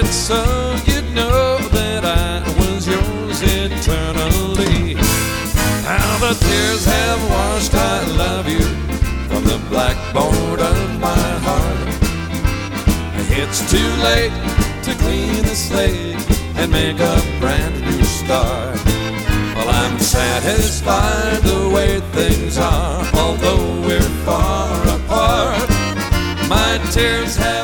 so you'd know that I was yours eternally. How the tears have washed I love you from the blackboard of my heart. It's too late to clean the slate and make a brand new start. Well, I'm satisfied the way things are, although we're far apart. My tears have